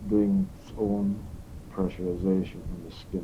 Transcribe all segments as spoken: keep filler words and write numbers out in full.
doing its own pressurization on the skin.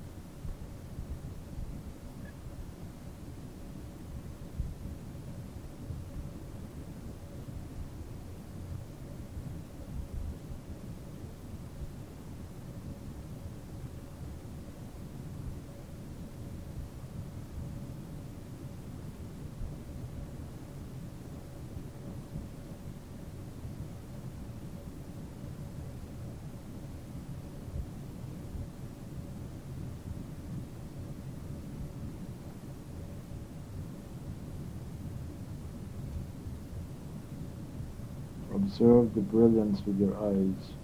Observe the brilliance with your eyes.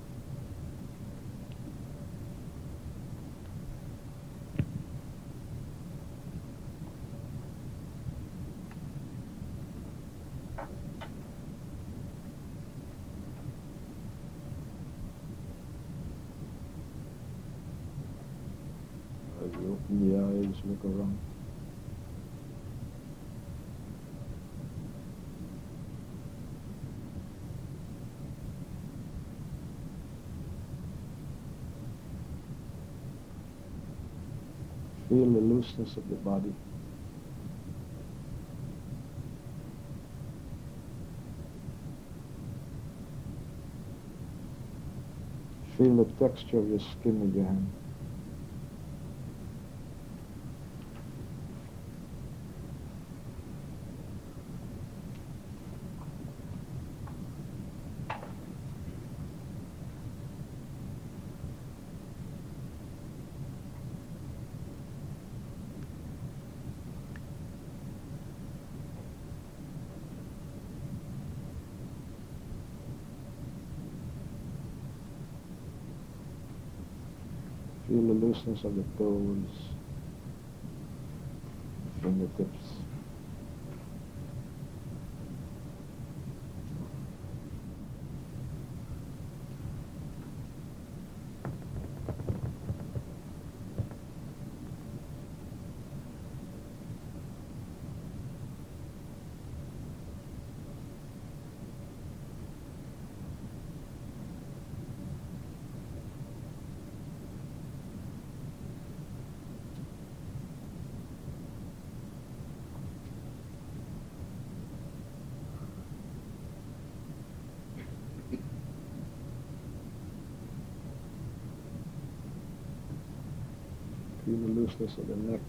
As you open the eyes, look around. Feel the looseness of the body. Feel the texture of your skin with your hand. Feel the looseness of the toes, fingertips. Feel the looseness of the neck.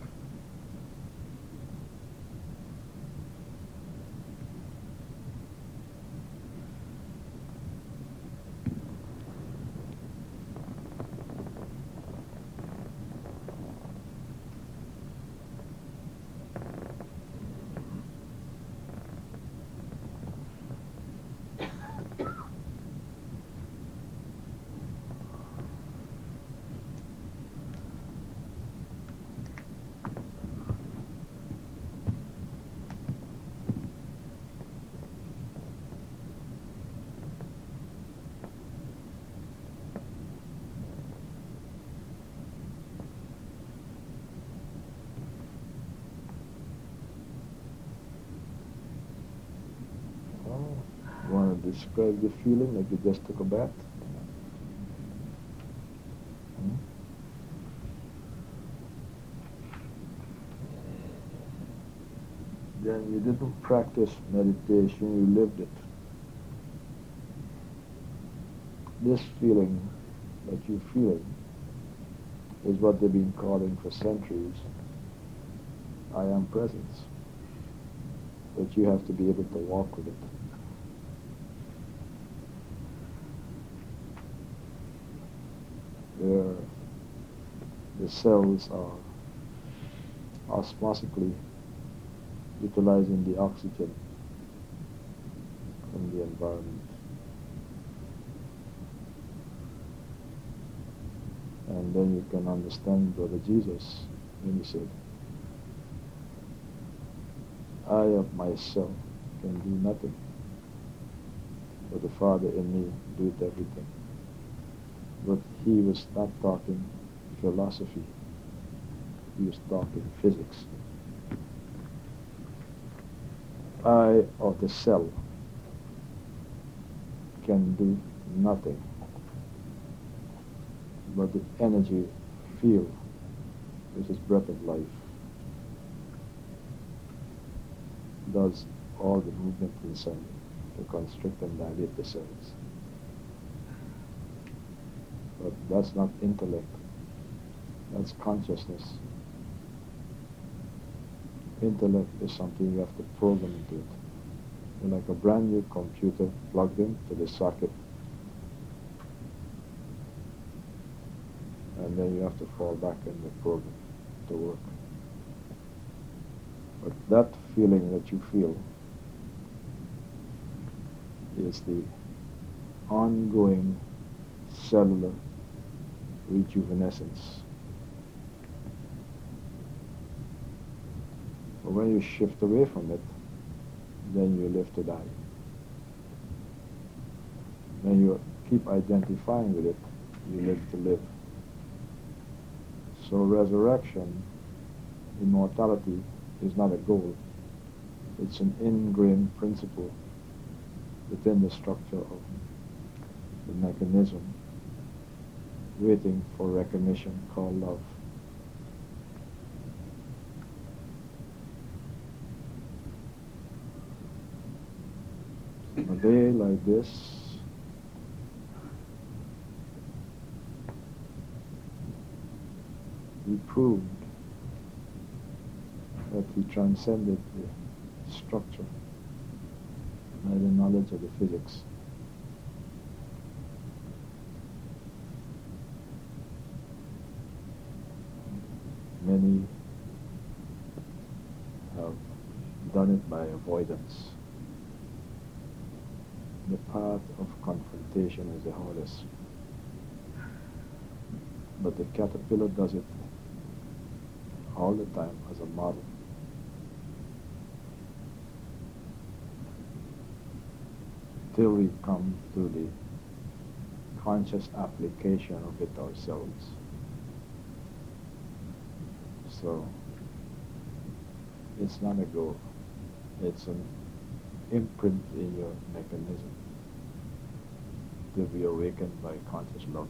You want to describe the feeling like you just took a bath? Hmm? Then you didn't practice meditation, you lived it. This feeling that you're feeling is what they've been calling for centuries I am presence. But you have to be able to walk with it. Where the cells are osmotically utilizing the oxygen from the environment. And then you can understand Brother Jesus when he said, I of myself can do nothing, but the Father in me doeth everything. But he was not talking philosophy, he was talking physics. I of the cell can do nothing, but the energy field, which is breath of life, does all the movement inside to constrict and dilate the cells. But that's not intellect, that's consciousness. Intellect is something you have to program into it. You're like a brand new computer plugged into the socket, and then you have to fall back in the program to work. But that feeling that you feel is the ongoing cellular rejuvenescence. But when you shift away from it, then you live to die. When you keep identifying with it, you live to live. So resurrection, immortality, is not a goal. It's an ingrained principle within the structure of the mechanism, waiting for recognition, called love. A day like this, he proved that he transcended the structure by the knowledge of the physics. Many have done it by avoidance. The path of confrontation is the hardest. But the caterpillar does it all the time as a model. Till we come to the conscious application of it ourselves. So, it's not a goal. It's an imprint in your mechanism to be awakened by conscious love.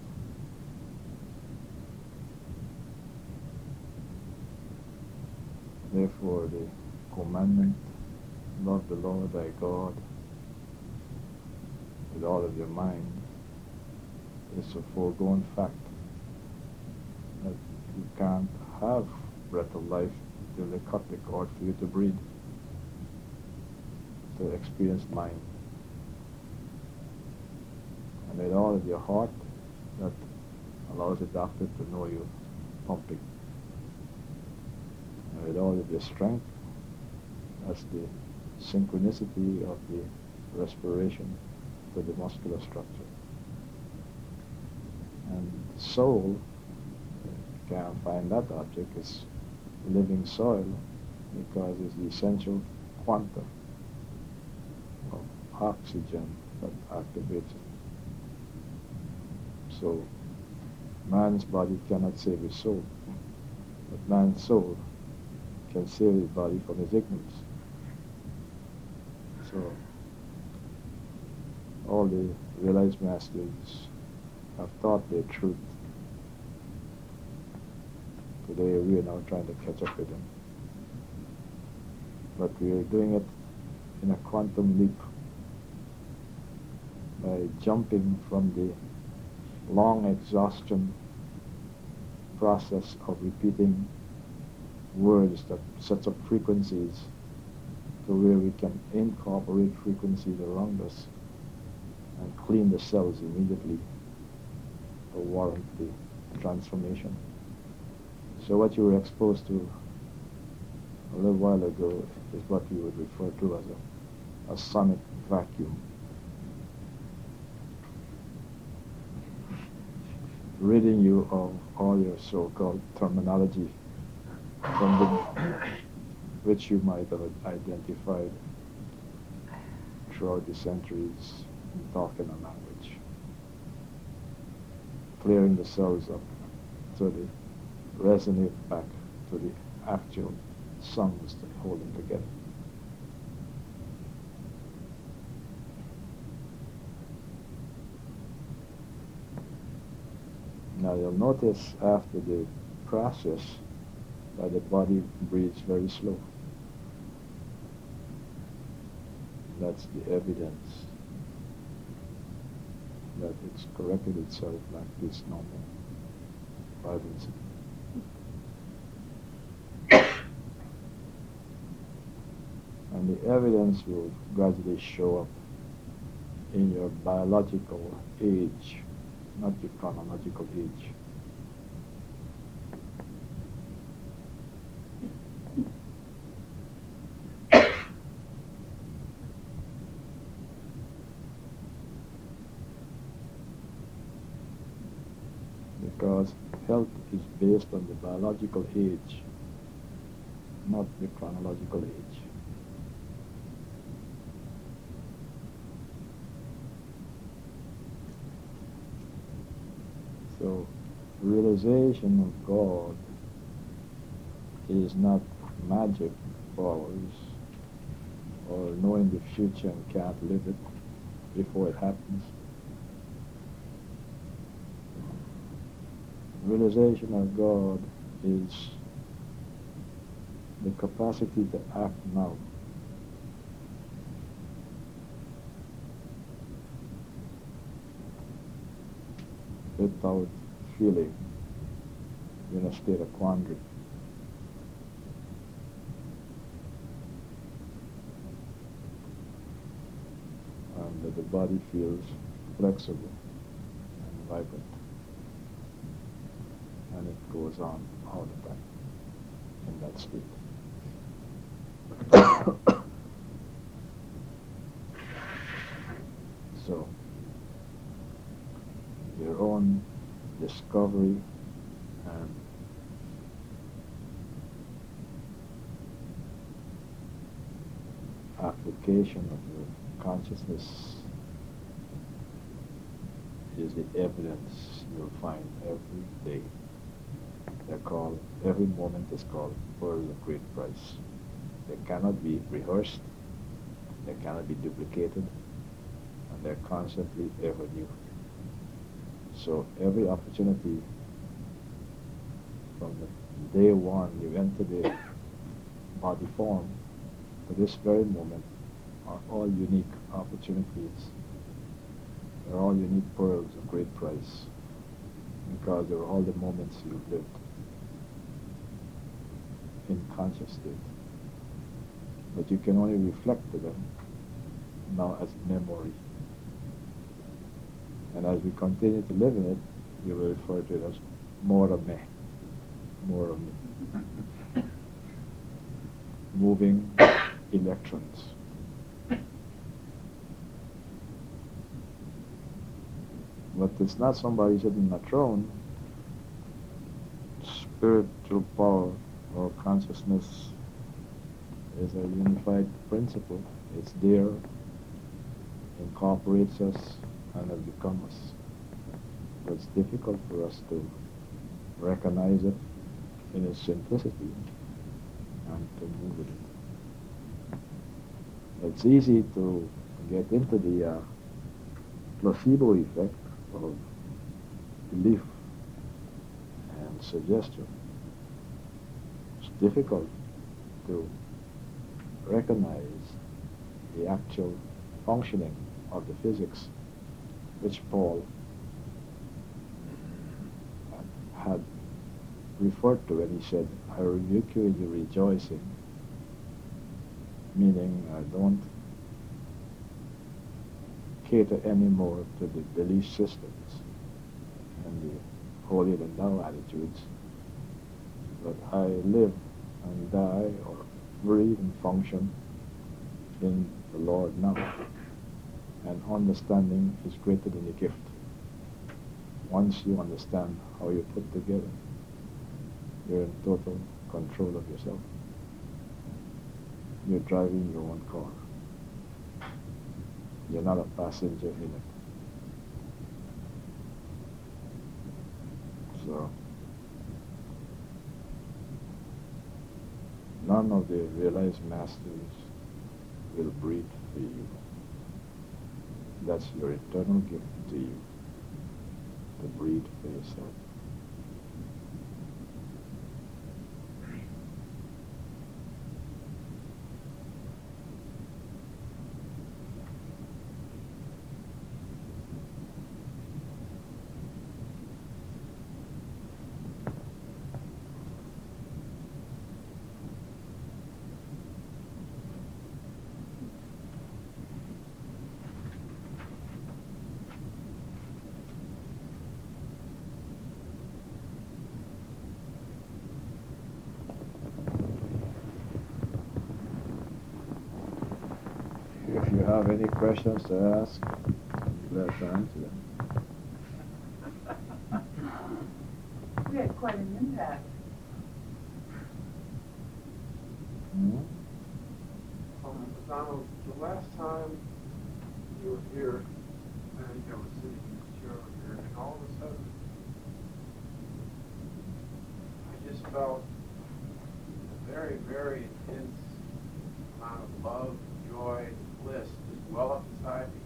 Therefore, the commandment, love the Lord thy God with all of your mind, is a foregone fact that you can't have breath of life till they cut the cord for you to breathe, to experience mind. And with all of your heart, that allows the doctor to know you pumping. And with all of your strength, that's the synchronicity of the respiration to the muscular structure. And soul, you can't find that object, is living soil because it's the essential quanta of oxygen that activates it. So, man's body cannot save his soul, but man's soul can save his body from his ignorance. So, all the realized masters have taught their truth. Today we are now trying to catch up with them. But we are doing it in a quantum leap by jumping from the long exhaustion process of repeating words that sets up frequencies to where we can incorporate frequencies around us and clean the cells immediately to warrant the transformation. So what you were exposed to a little while ago is what we would refer to as a, a sonic vacuum. Ridding you of all your so-called terminology from the, which you might have identified throughout the centuries in talking a language. Clearing the cells up so they resonate back to the actual songs that hold them together. Now you'll notice after the process that the body breathes very slow. That's the evidence that it's corrected itself like this normal vibrancy. And the evidence will gradually show up in your biological age, not your chronological age. Because health is based on the biological age, not the chronological age. So, realization of God is not magic powers or knowing the future and can't live it before it happens. Realization of God is the capacity to act now. Without feeling in a state of quandary. And that the body feels flexible and vibrant. And it goes on all the time in that state. So, your own discovery and application of your consciousness is the evidence you'll find every day. They're called, every moment is called pearls of great price. They cannot be rehearsed, they cannot be duplicated, and they're constantly ever new. So every opportunity from the day one you enter the body form to this very moment are all unique opportunities. They're all unique pearls of great price because they're all the moments you've lived in conscious state. But you can only reflect to them now as memory. And as we continue to live in it, we will refer to it as more of me, more of me. Moving electrons. But it's not somebody sitting on a throne. Spiritual power or consciousness is a unified principle. It's there, incorporates us, and has become us. But it's difficult for us to recognize it in its simplicity and to move with it. It's easy to get into the uh, placebo effect of belief and suggestion. It's difficult to recognize the actual functioning of the physics which Paul had referred to when he said, I rebuke you in your rejoicing, meaning I don't cater anymore to the belief systems and the holier than thou attitudes, but I live and die or breathe and function in the Lord now. And understanding is greater than the gift. Once you understand how you put together, you're in total control of yourself. You're driving your own car. You're not a passenger in it. So, none of the realized masters will breathe for you. That's your eternal gift to you, to breathe for yourself. if you have any questions to ask, I'm glad to answer them. We had quite an impact. Hmm? Um, Donald, the last time you were here, I think I was sitting in this chair over here, and all of a sudden, I just felt a very, very intense amount of love, joy, bliss just well up inside me.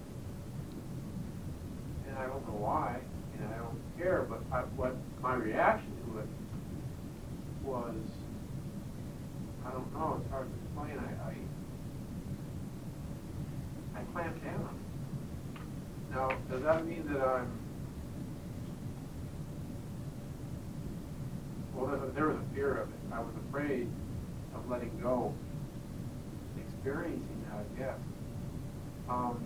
And I don't know why, and I don't care, but I, what my reaction to it was, I don't know, it's hard to explain. I, I, I clamped down. Now, does that mean that I'm, well, there, there was a fear of it. I was afraid of letting go, experiencing that, I guess. Um,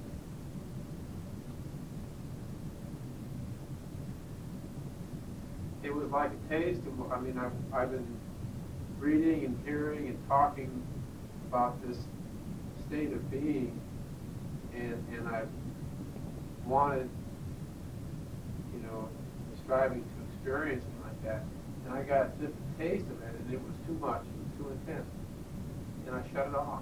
it was like a taste of, I mean, I've, I've been reading and hearing and talking about this state of being, and, and I've wanted, you know, striving to experience it like that. And I got just a taste of it, and it was too much, it was too intense. And I shut it off.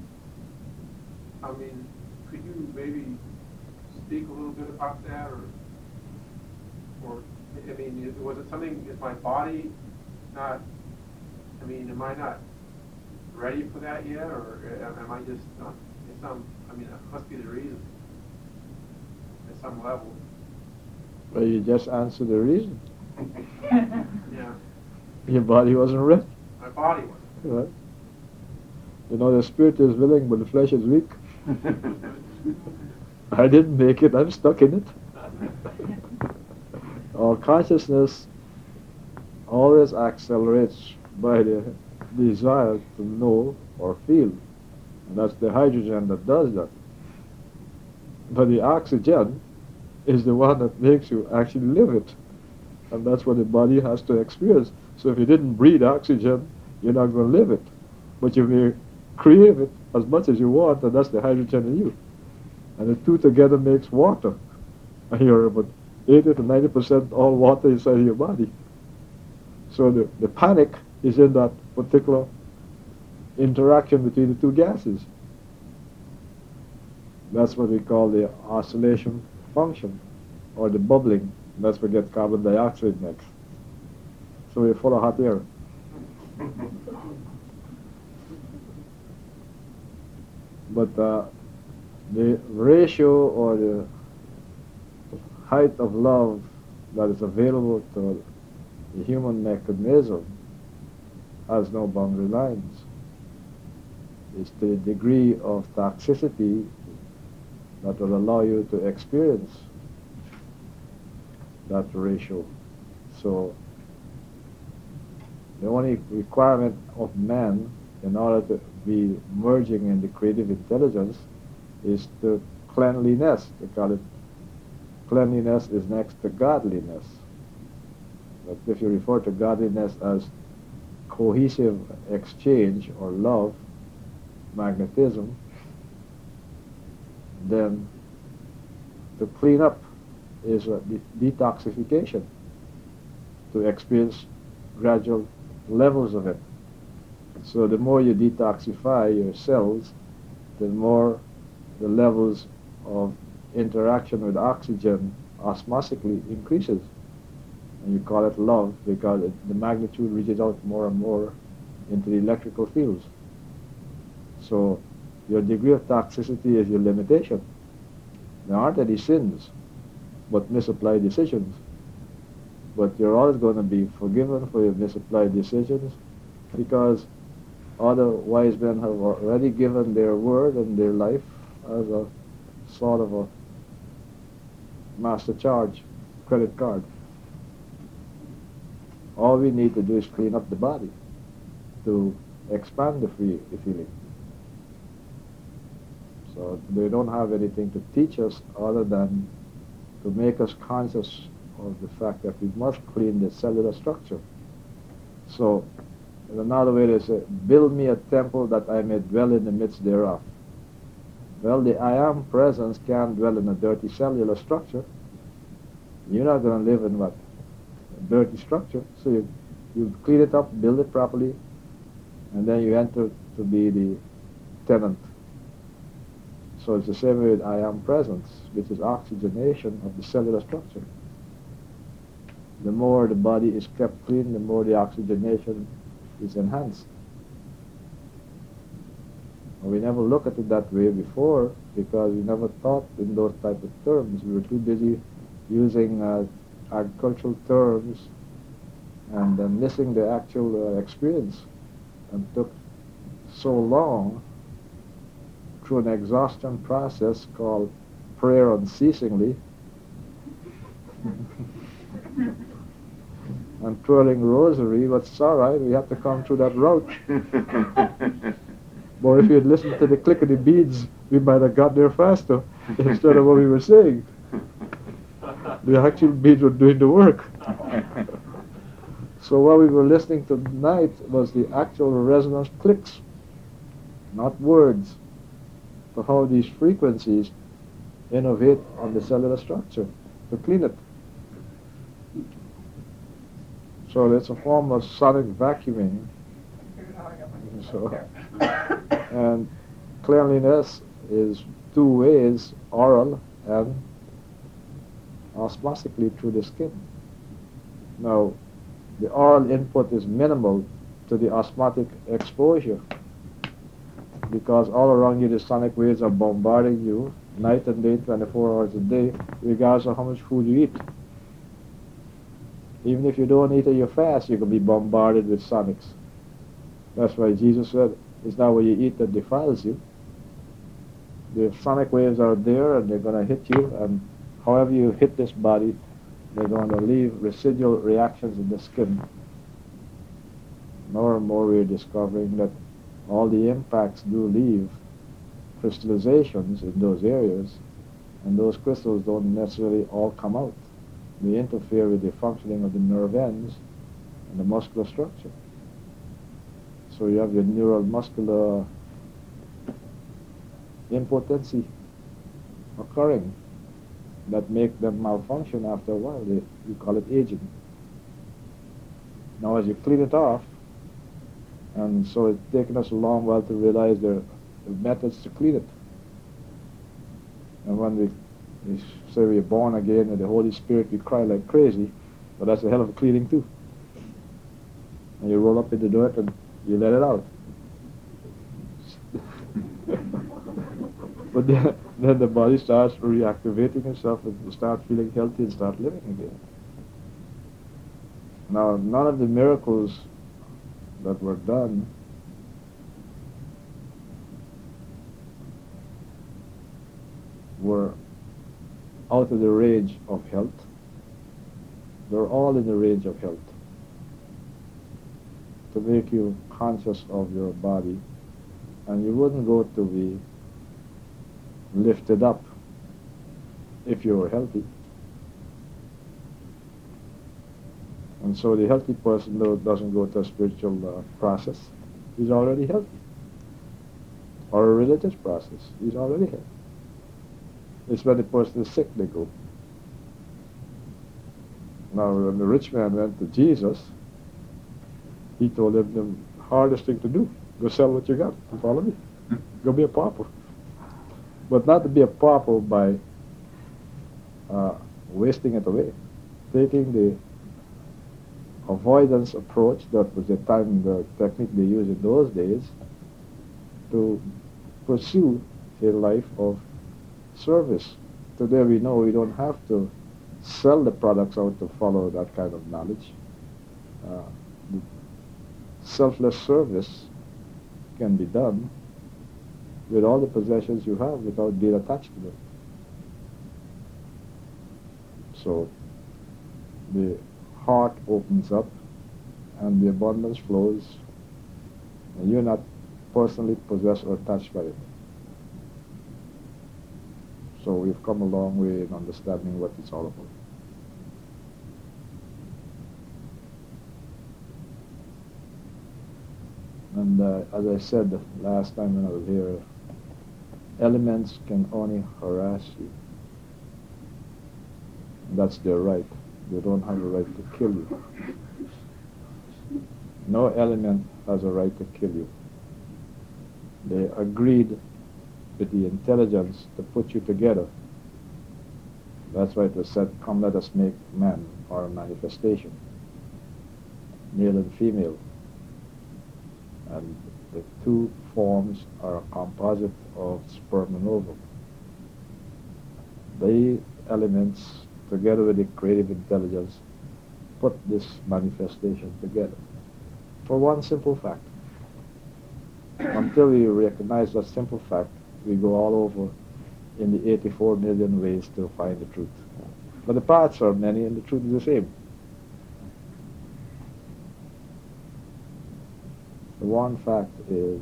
I mean, could you maybe speak a little bit about that, or, or I mean, was it something, is my body not, I mean, am I not ready for that yet, or am I just, uh, it's some, I mean, that must be the reason, at some level. Well, you just answered the reason. Yeah. Your body wasn't ready. My body wasn't. Right? You know, the spirit is willing, but the flesh is weak. I didn't make it, I'm stuck in it. Our consciousness always accelerates by the desire to know or feel. And that's the hydrogen that does that. But the oxygen is the one that makes you actually live it. And that's what the body has to experience. So if you didn't breathe oxygen, you're not going to live it. But you may crave it as much as you want, and that's the hydrogen in you. And the two together makes water. And you're about eighty to ninety percent all water inside of your body. So the, the panic is in that particular interaction between the two gases. That's what we call the oscillation function, or the bubbling. Let's forget carbon dioxide next. So we're full of hot air. But uh, the ratio or the height of love that is available to the human mechanism has no boundary lines. It's the degree of toxicity that will allow you to experience that ratio. So the only requirement of man in order to be merging in the creative intelligence is the cleanliness. They call it cleanliness is next to godliness. But if you refer to godliness as cohesive exchange or love, magnetism, then to clean up is a de- detoxification, to experience gradual levels of it. So the more you detoxify your cells, the more the levels of interaction with oxygen osmosically increases. And you call it love because it, the magnitude reaches out more and more into the electrical fields. So your degree of toxicity is your limitation. There aren't any sins, but misapplied decisions. But you're always going to be forgiven for your misapplied decisions because other wise men have already given their word and their life as a sort of a master charge credit card. All we need to do is clean up the body to expand the, free, the feeling. So they don't have anything to teach us other than to make us conscious of the fact that we must clean the cellular structure. So, in another way they say, build me a temple that I may dwell in the midst thereof. Well, the I am presence can't dwell in a dirty cellular structure. You're not going to live in what? A dirty structure. So you, you clean it up, build it properly, and then you enter to be the tenant. So it's the same way with I am presence, which is oxygenation of the cellular structure. The more the body is kept clean, the more the oxygenation is enhanced. We never looked at it that way before because we never thought in those type of terms. We were too busy using uh, agricultural terms and then missing the actual uh, experience, and took so long through an exhaustion process called prayer unceasingly and twirling rosary, but it's all right, we have to come through that route. But if you had listened to the click of the beads, we might have got there faster instead of what we were saying. The actual beads were doing the work. So what we were listening to tonight was the actual resonance clicks, not words, for how these frequencies innovate on the cellular structure to clean it. So it's a form of sonic vacuuming. So, and cleanliness is two ways, oral and osmotically through the skin. Now, the oral input is minimal to the osmotic exposure because all around you the sonic waves are bombarding you night and day, twenty-four hours a day, regardless of how much food you eat. Even if you don't eat or you fast, you can be bombarded with sonics. That's why Jesus said, it's not what you eat that defiles you. The sonic waves are there and they're going to hit you, and however you hit this body, they're going to leave residual reactions in the skin. More and more we're discovering that all the impacts do leave crystallizations in those areas, and those crystals don't necessarily all come out. They interfere with the functioning of the nerve ends and the muscular structure. So you have your neural muscular impotency occurring that make them malfunction after a while. They, we call it aging. Now as you clean it off, and so it's taken us a long while to realize there are methods to clean it. And when we, we say we're born again with the Holy Spirit, we cry like crazy, but that's a hell of a cleaning too. And you roll up in the dirt and you let it out. But then, then the body starts reactivating itself and you start feeling healthy and start living again. Now, none of the miracles that were done were out of the range of health. They're all in the range of health, to make you conscious of your body, and you wouldn't go to be lifted up if you were healthy. And so the healthy person though doesn't go to a spiritual uh, process. He's already healthy. Or a religious process. He's already healthy. It's when the person is sick they go. Now when the rich man went to Jesus, he told him the hardest thing to do, go sell what you got and follow me. Go be a pauper. But not to be a pauper by uh, wasting it away. Taking the avoidance approach, that was the time, the technique they used in those days, to pursue a life of service. Today we know we don't have to sell the products out to follow that kind of knowledge. Uh, selfless service can be done with all the possessions you have without being attached to them. So the heart opens up and the abundance flows, and you're not personally possessed or touched by it. So we've come a long way in understanding what it's all about. And uh, as I said last time when I was here, Elements can only harass you. That's their right. They don't have a right to kill you. No element has a right to kill you. They agreed with the intelligence to put you together. That's why it was said, come let us make man, or a manifestation, male and female. And the two forms are a composite of sperm and ovum. The elements, together with the creative intelligence, put this manifestation together for one simple fact. Until we recognize that simple fact, we go all over in the eighty-four million ways to find the truth. But the paths are many and the truth is the same. The one fact is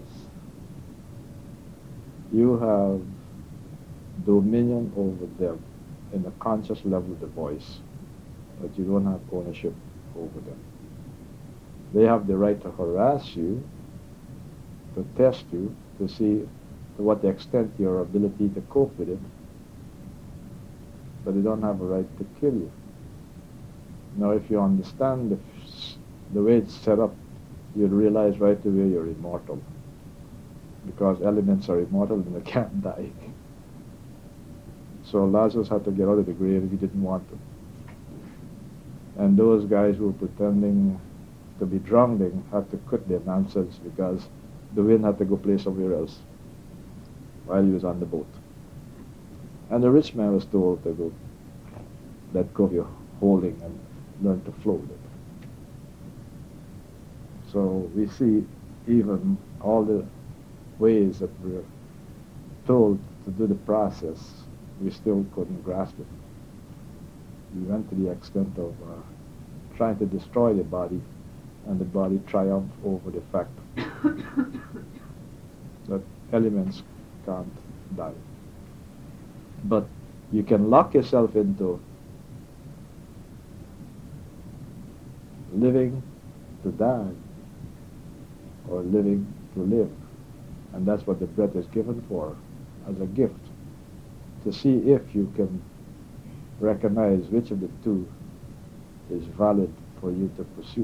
you have dominion over them in the conscious level of the voice, but you don't have ownership over them. They have the right to harass you, to test you, to see to what extent your ability to cope with it, but they don't have a right to kill you. Now, if you understand the, the way it's set up, you'll realize right away you're immortal, because elements are immortal and they can't die. So Lazarus had to get out of the grave if he didn't want to. And those guys who were pretending to be drowning had to quit their nonsense because the wind had to go play somewhere else while he was on the boat. And the rich man was told to go let go of your holding and learn to float it. So we see even all the ways that we're told to do the process, we still couldn't grasp it. We went to the extent of uh, trying to destroy the body, and the body triumphed over the fact that elements can't die. But you can lock yourself into living to die or living to live. And that's what the breath is given for, as a gift, to see if you can recognize which of the two is valid for you to pursue.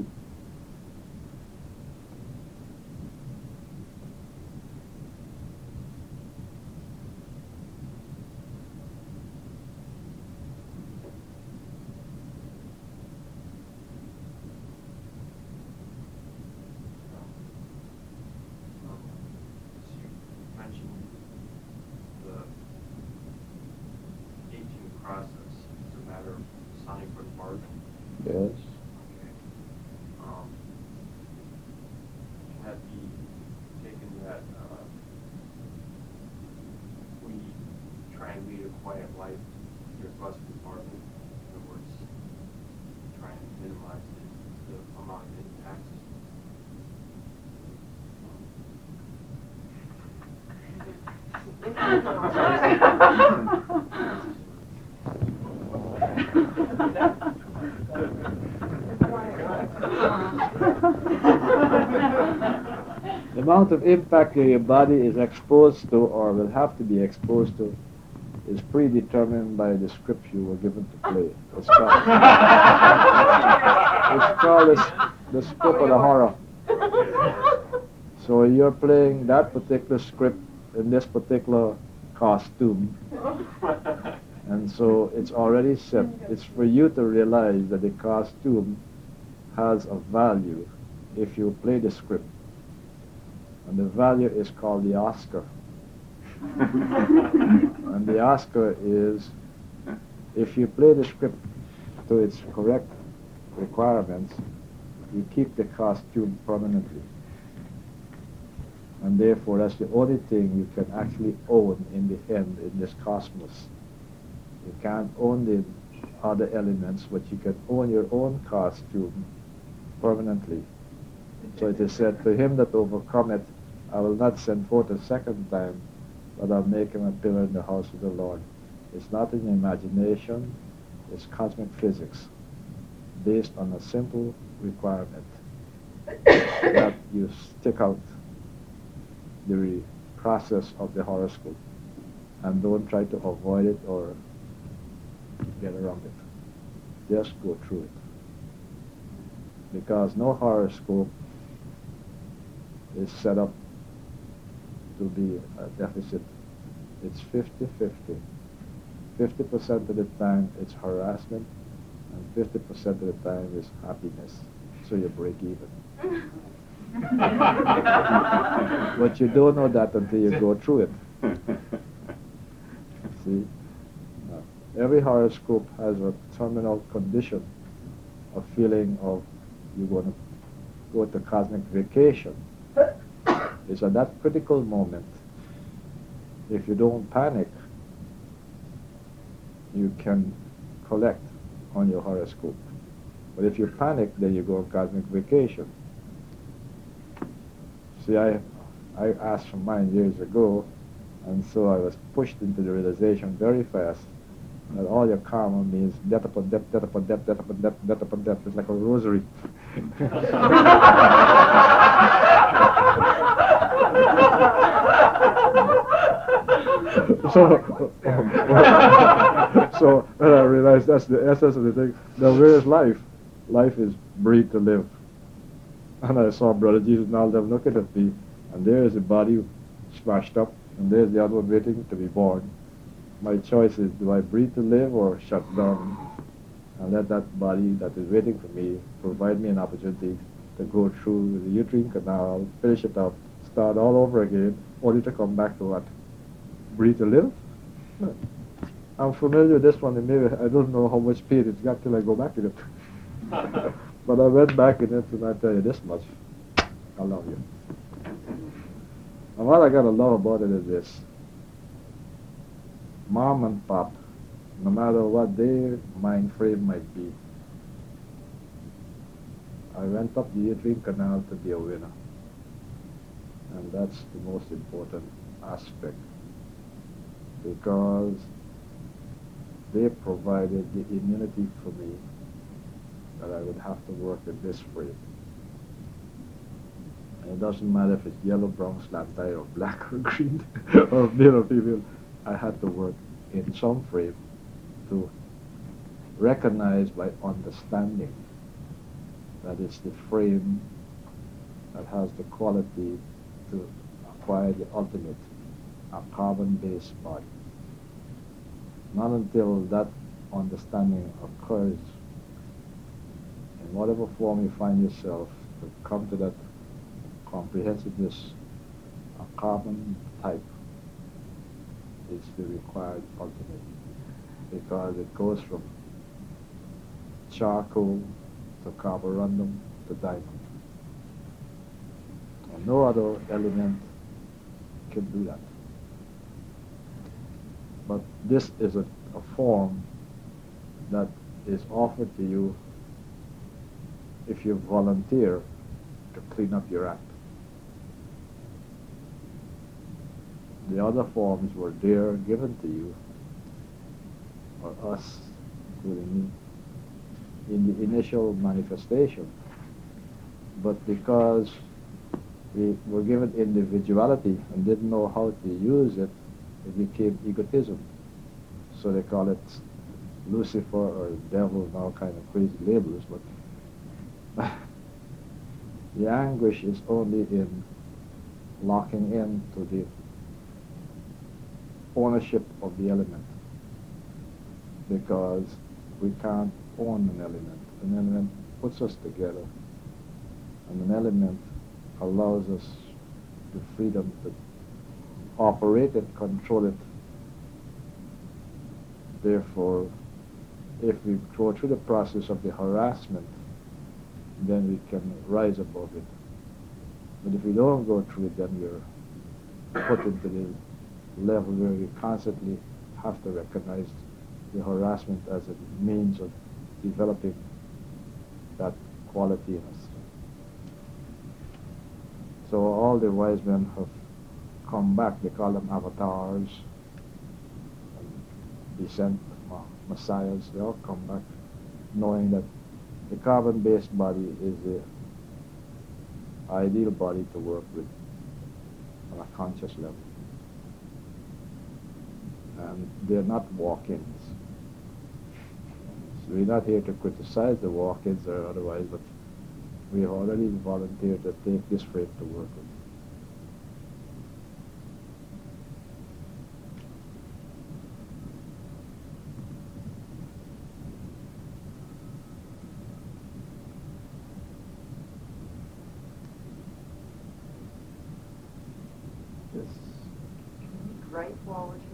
Yes. Okay. Um, can that be taken that uh, we try and lead a quiet life through bus compartment? In other words, try and minimize the, the amount of impacts. The amount of impact that your body is exposed to or will have to be exposed to is predetermined by the script you were given to play. It's called, it's called the, the script of the horror. So you're playing that particular script in this particular costume, and so it's already set. It's for you to realize that the costume has a value if you play the script, and the value is called the Oscar. And the Oscar is, if you play the script to its correct requirements, you keep the costume permanently. And therefore, that's the only thing you can actually own in the end in this cosmos. You can't own the other elements, but you can own your own costume permanently. So it is said, to him that overcometh, I will not send forth a second time, but I'll make him a pillar in the house of the Lord. It's not in imagination, it's cosmic physics, based on a simple requirement that you stick out the process of the horoscope. and don't try to avoid it or get around it. Just go through it. Because no horoscope is set up to be a deficit. It's fifty-fifty. fifty percent of the time it's harassment, and fifty percent of the time is happiness. So you break even. But you don't know that until you go through it. See? Uh, every horoscope has a terminal condition, a feeling of you're going to go to cosmic vacation. It's at that critical moment, if you don't panic, you can collect on your horoscope. But if you panic, then you go on cosmic vacation. See, I, I asked for mine years ago, and so I was pushed into the realization very fast that all your karma means death upon death, death upon death, death upon death, death upon death. It's like a rosary. so, so when I realized that's the essence of the thing. Now, where is life? Life is breathe to live. And I saw Brother Jesus and all them looking at me, and there is the body smashed up, and there's the other one waiting to be born. My choice is, do I breathe to live or shut down and let that body that is waiting for me provide me an opportunity to go through the uterine canal, finish it up, start all over again, only to come back to what? Breathe to live? No. I'm familiar with this one, and maybe I don't know how much pain it's got till I go back in it. But I went back in it, and I tell you this much: I love you. And what I got to love about it is this: Mom and Pop, no matter what their mind frame might be, I went up the uterine canal to be a winner. And that's the most important aspect, because they provided the immunity for me that I would have to work in this frame. And it doesn't matter if it's yellow, brown, slant eye, or black, or green, or male or female. I had to work in some frame to recognize by understanding that it's the frame that has the quality to acquire the ultimate, a carbon-based body. Not until that understanding occurs, in whatever form you find yourself, to come to that comprehensiveness, a carbon type is the required ultimate, because it goes from charcoal to carborundum to diamond. And no other element can do that. But this is a, a form that is offered to you if you volunteer to clean up your act. The other forms were there, given to you, or us, including me, in the initial manifestation. But because we were given individuality and didn't know how to use it, it became egotism. So they call it Lucifer or devil and all kind of crazy labels. But the anguish is only in locking in to the ownership of the element, because we can't own an element. An element puts us together, and an element allows us the freedom to operate it, control it. Therefore, if we go through the process of the harassment, then we can rise above it. But if we don't go through it, then we're put into the level where we constantly have to recognize the harassment as a means of developing that quality in us. So all the wise men have come back. They call them avatars, and descent messiahs. They all come back knowing that the carbon-based body is the ideal body to work with on a conscious level. and they're not walk-ins. So we're not here to criticize the walk-ins or otherwise, but we already volunteered to take this freight to work with. Right while we're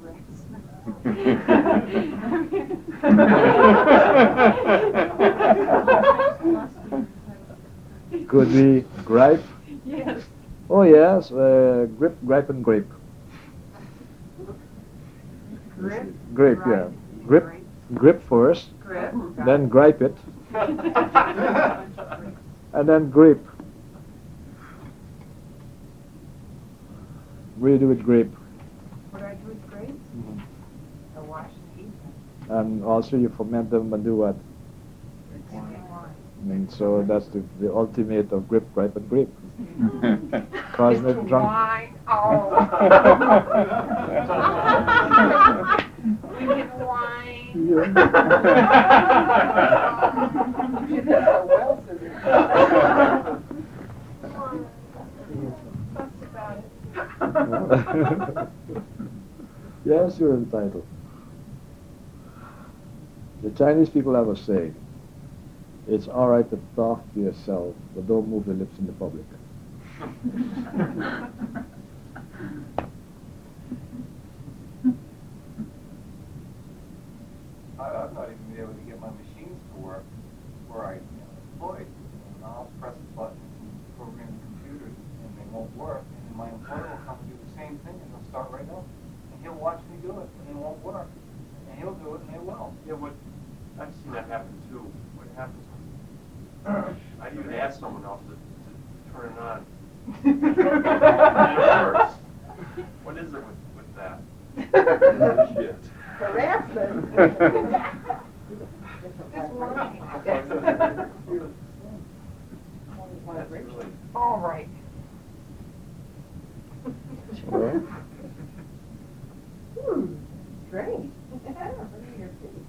taking Could we gripe? Yes. Oh yes, uh, grip, gripe and grape. Grip. Grape, yeah. Gripe, Grip, grape. grip first, Grip. then gripe it, and then grape. What do you do with grape? What do I do with grapes? Mm-hmm. I wash and eat them. And also you ferment them and do what? Drink wine. I mean, so that's the, the ultimate of grip, gripe, and grape. Cosmic It's drunk. wine. Oh. We get wine. You did so well, Susan. That's about it. Yes, you're entitled. The Chinese people have a saying. It's all right to talk to yourself, but don't move your lips in the public. I, I've not even been able to get my machines to work where I you know, employed. And I'll press the buttons and program the computers, and they won't work. And then my employer will come and do the same thing, and they'll start right up. And he'll watch me do it, and it won't work. And he'll do it, and they will. Yeah, what, I've seen that happen too. What happens when, I even ask someone else to, to turn it on. And it works. What is it with, with that? Shit. Harassment. It's working. That's really, All right. Well, Hmm, strange. Look at your feet.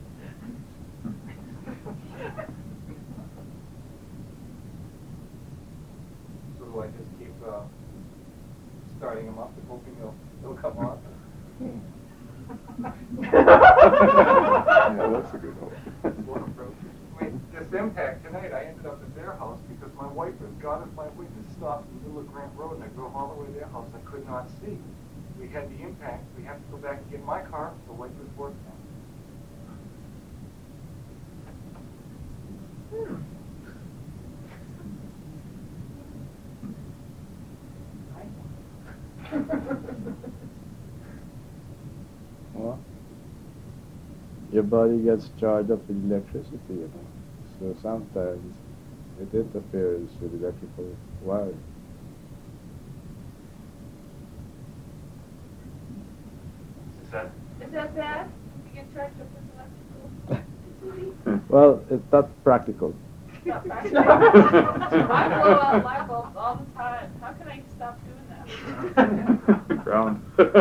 So do I just keep uh, starting them up and hoping they'll, they'll come on? Yeah, that's a good hope. That's one approach. I mean, this impact tonight, I ended up at their house because my wife, as God is my witness, stopped in the middle of Grant Road and I drove all the way to their house. I could not see. We had the impact. We have to go back and get my car. The wife was working on it. Hmm. well, your body gets charged up with electricity, you know. So sometimes it interferes with electrical wiring. is that, Is that bad? You get charged up with electrical? Well, it's not practical. Not practical. I blow out light bulbs all the time. How can I stop doing that? Ground.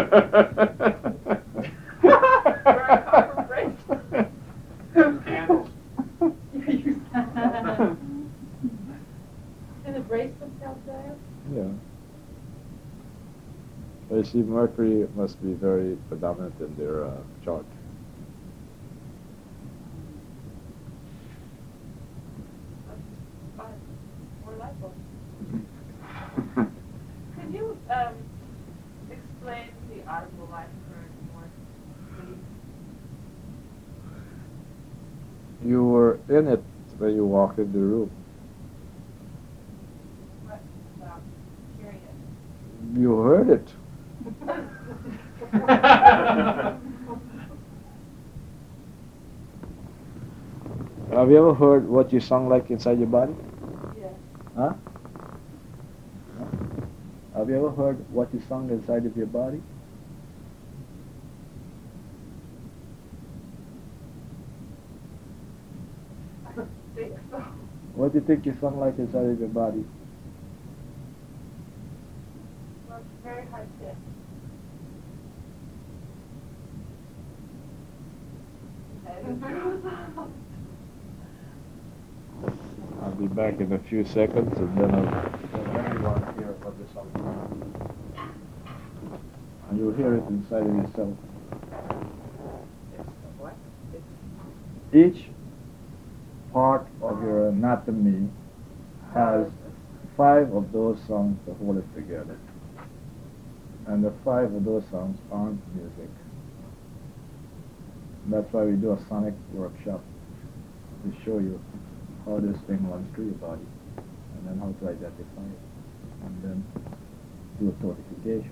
Wear a copper bracelet. candles? And the bracelet help that? Yeah. Well, you see, Mercury must be very predominant in their uh, chart. More light bulbs. Could you um, explain the audible life current more, please? You were in it when you walked in the room. What about hearing it? You heard it. Have you ever heard what you sound like inside your body? Yes. Huh? Huh? Have you ever heard what you sound inside of your body? I think so. What do you think you sound like inside of your body? Well, it's very high pitch. I'll be back in a few seconds, and then I'll let everyone hear what the song is. And you'll hear it inside of yourself. What? Each part of your anatomy has five of those songs to hold it together. And the five of those songs aren't music. That's why we do a sonic workshop to show you how this thing runs through your body, and then how to identify it, and then do a codification.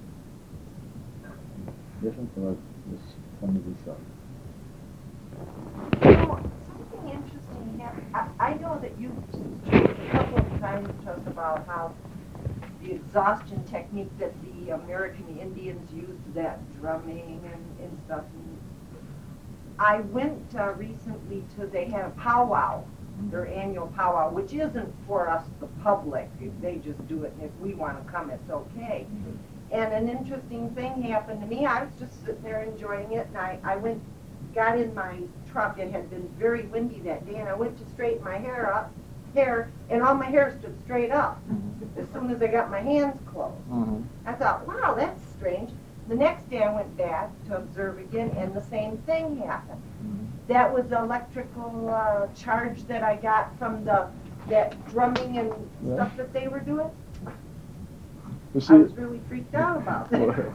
Listen to this, some of these songs. You know, something interesting happened. I, I know that you've talked a couple of times to us about how the exhaustion technique that the American Indians used, that drumming and, and stuff. And I went uh, recently to, they had a powwow, their annual powwow, which isn't for us, the public. They just do it, and if we want to come, it's okay. And an interesting thing happened to me. I was just sitting there enjoying it, and I, I went, got in my truck. It had been very windy that day, and I went to straighten my hair up, hair, and all my hair stood straight up as soon as I got my hands closed. Mm-hmm. I thought, wow, that's strange. The next day I went back to observe again, and the same thing happened. Mm-hmm. That was the electrical uh, charge that I got from the that drumming and Yeah. stuff that they were doing. You I see, was really freaked out about that.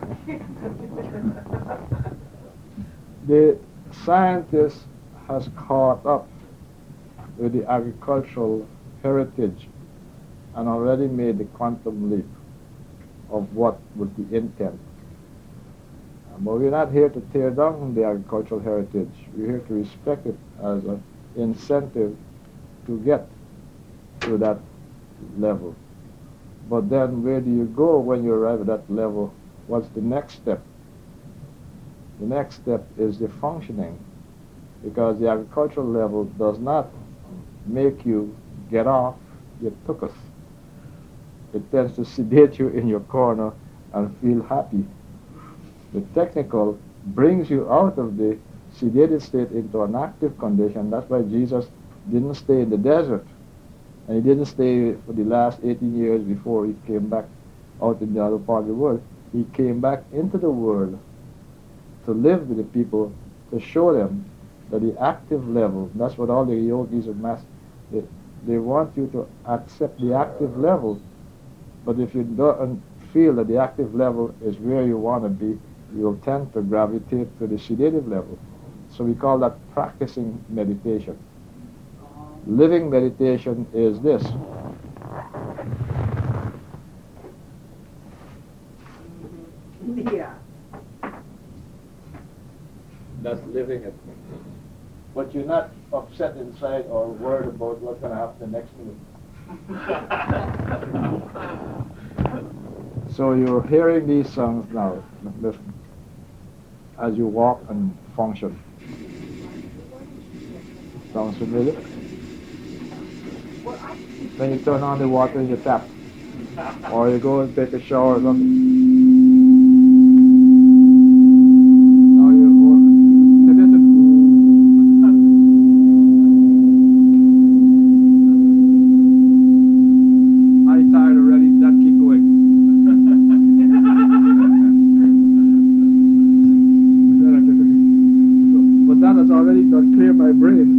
the scientist has caught up with the agricultural heritage and already made the quantum leap of what was the intent. Um, but we're not here to tear down the agricultural heritage. We're here to respect it as an incentive to get to that level. But then where do you go when you arrive at that level? What's the next step? The next step is the functioning, because the agricultural level does not make you get off your tuchus. It tends to sedate you in your corner and feel happy. The technical brings you out of the sedated state into an active condition. That's why Jesus didn't stay in the desert. And he didn't stay for the last eighteen years before he came back out in the other part of the world. He came back into the world to live with the people, to show them that the active level, that's what all the yogis and masters, they, they want you to accept the active level. But if you don't feel that the active level is where you want to be, you'll tend to gravitate to the sedative level. So we call that practicing meditation. Living meditation is this. Yeah. That's living it. But you're not upset inside or worried about what's going to happen the next minute. So you're hearing these songs now. Listen. As you walk and function. Sounds familiar? Then you turn on the water in your tap. Or you go and take a shower or something. Now you go. I'm tired already, that keep going. But that has already done clear my brain.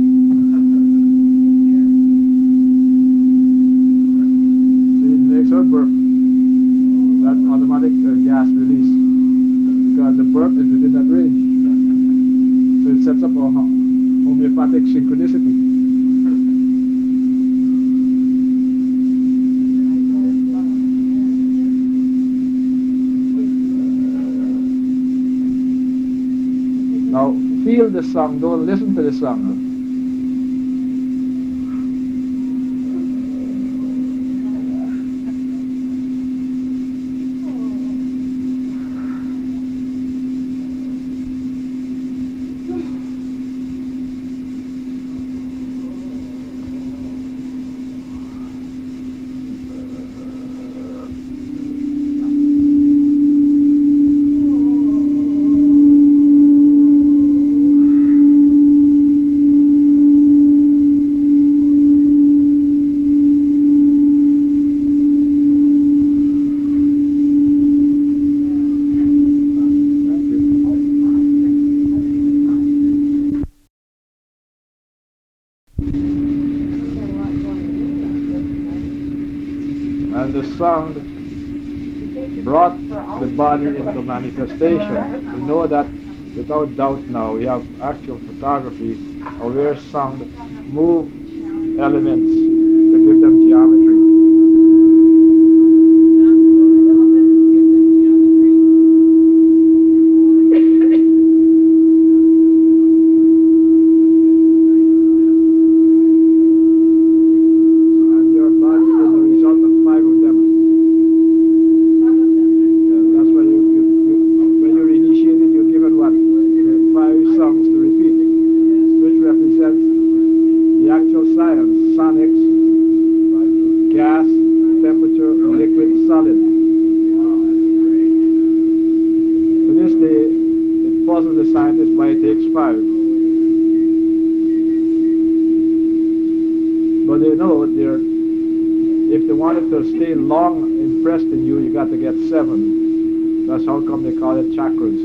Burp. That's automatic uh, gas release, because the burp is within that range. So it sets up a homeopathic synchronicity. Now feel the song, don't listen to the song. sound brought the body into manifestation. We know that without doubt now. We have actual photography of where sound move elements to give them geometry. But they know they're, if they wanted to stay long impressed in you, you got to get seven. That's how come they call it chakras.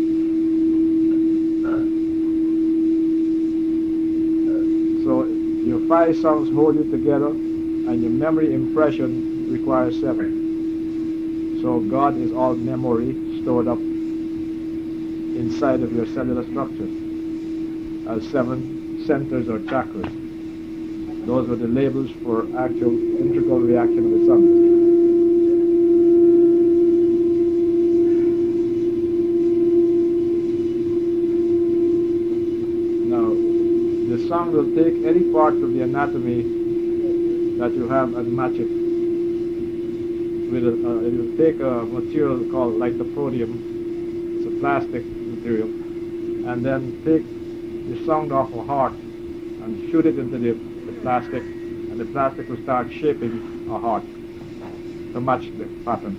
So your five songs hold you together, and your memory impression requires seven. So God is all memory stored up inside of your cellular structure as seven centers or chakras. Those were the labels for actual integral reaction of the sun. Now, the sun will take any part of the anatomy that you have and match it with a, uh, it will take a material called lycopodium. It's a plastic material, and then take the sound off a heart and shoot it into the, the plastic, and the plastic will start shaping a heart to match the pattern.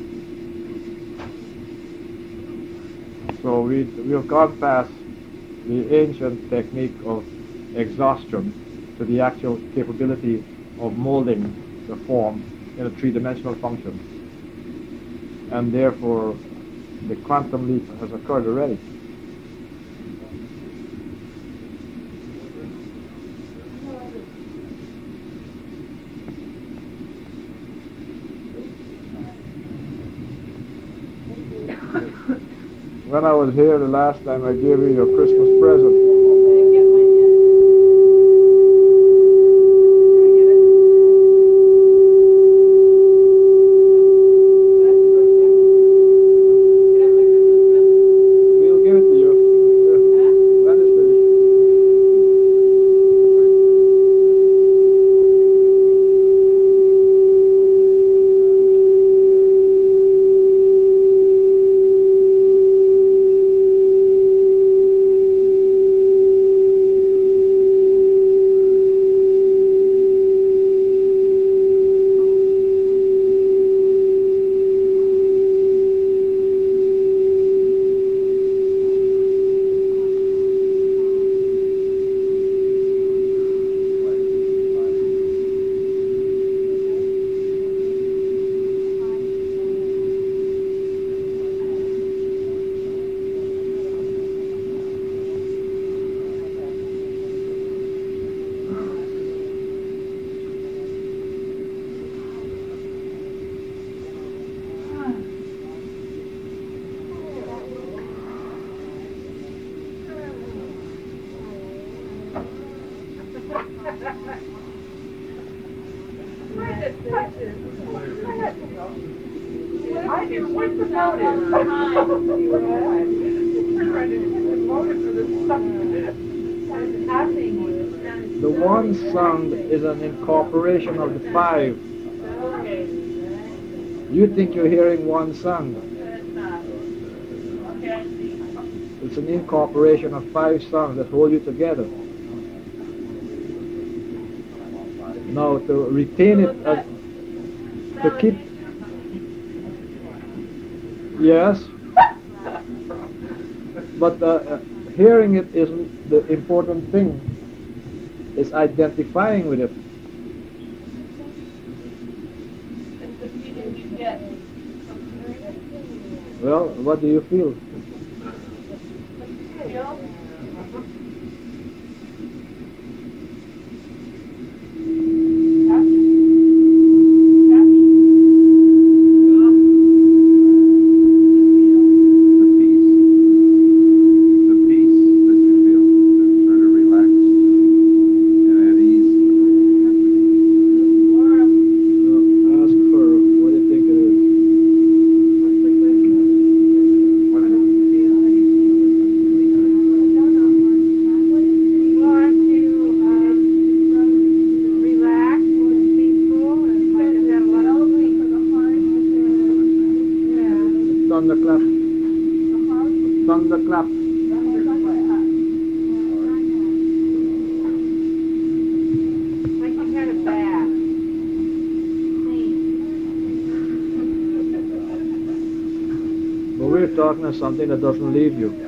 So we we have gone past the ancient technique of exhaustion to the actual capability of molding the form in a three-dimensional function, and therefore the quantum leap has occurred already. When I was here the last time, I gave you your Christmas present. The one sound is an incorporation of the five. You think you're hearing one sound. It's an incorporation of five sounds that hold you together. Now, to retain it, uh, to keep, yes, but uh, uh, hearing it isn't the important thing. It's identifying with it. Well, what do you feel? talking of something that doesn't leave you.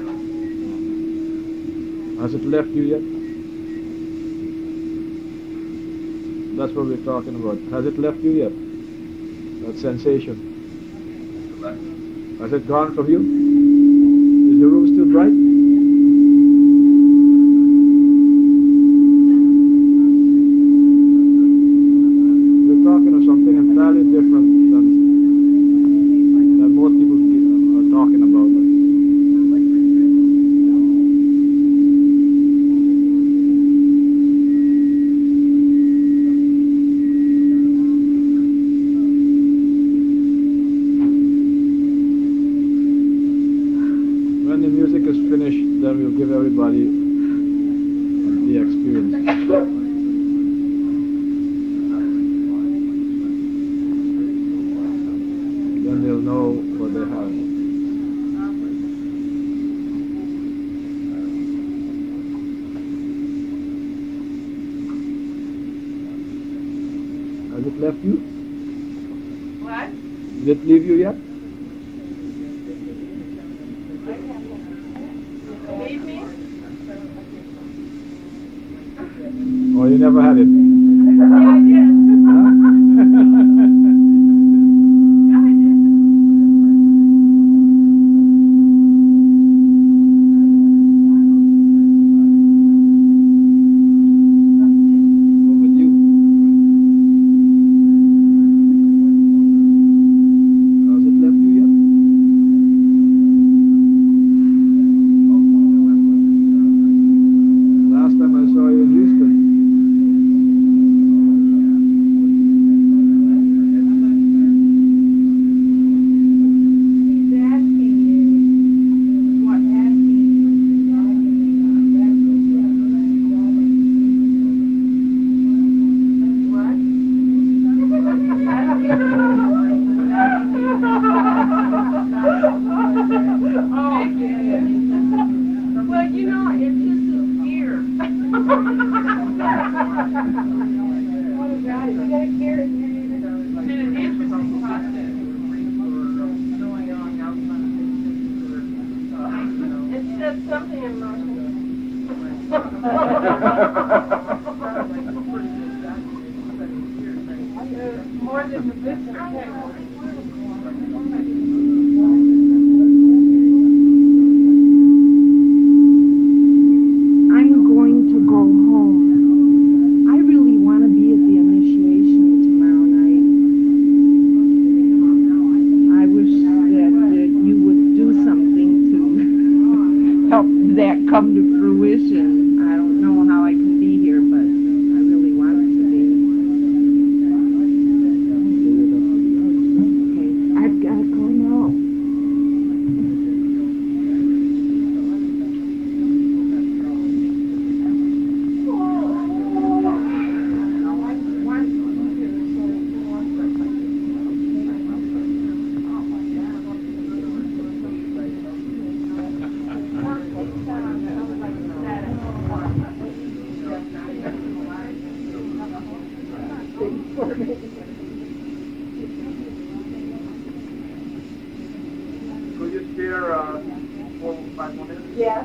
Has it left you yet? That's what we're talking about. Has it left you yet? That sensation. Has it gone from you? Is your room still bright? We're talking of something entirely different than, than most people are talking about. When the music is finished, then we'll give everybody the experience. Then they'll know what they have. Has it left you? What? Did it leave you yet? Leave me? Or you never had it? Yeah, I did. Yeah, I did. What about you? Has it left you yet? Last time I saw you in Houston. He's asking you what Oh, well, you know, it's just his ear. What is that? You got a carrot in there? It's been an interesting process. It set something in motion. More than the business table. I'm going to go home. I really want to be at the initiation tomorrow night. I wish that, that you would do something to help that come to fruition. I don't know how I can be here, but I really want to be. Okay, I've got to go now. Could you spare uh, four, five more minutes? Yes.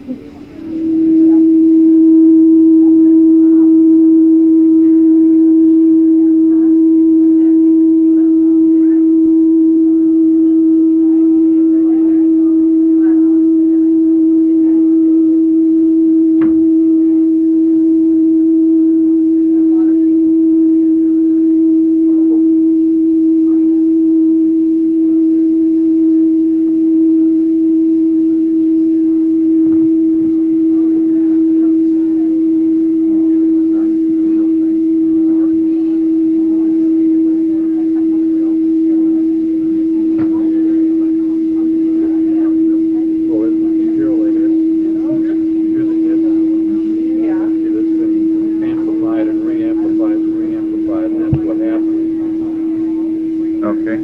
Okay.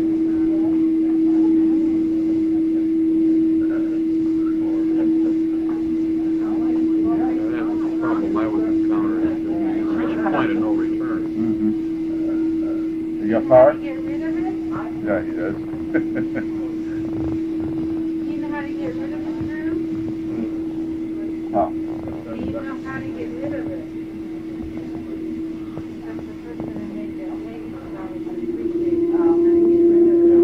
That's the problem I was encountering. Reach a point of no return. You got power? Get rid of it? Yeah, he does. He get rid of the screw? No. Do you know how to get rid of it? That's the person that made that thing, so I would appreciate how to get rid of it.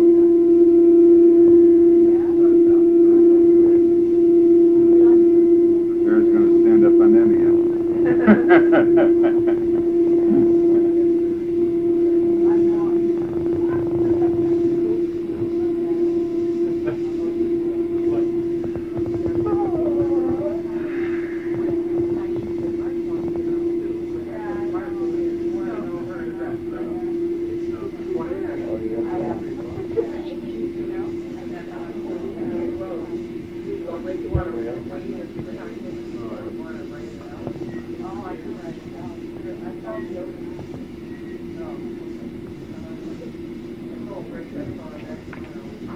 Bear's going to stand up on them again. Oh, I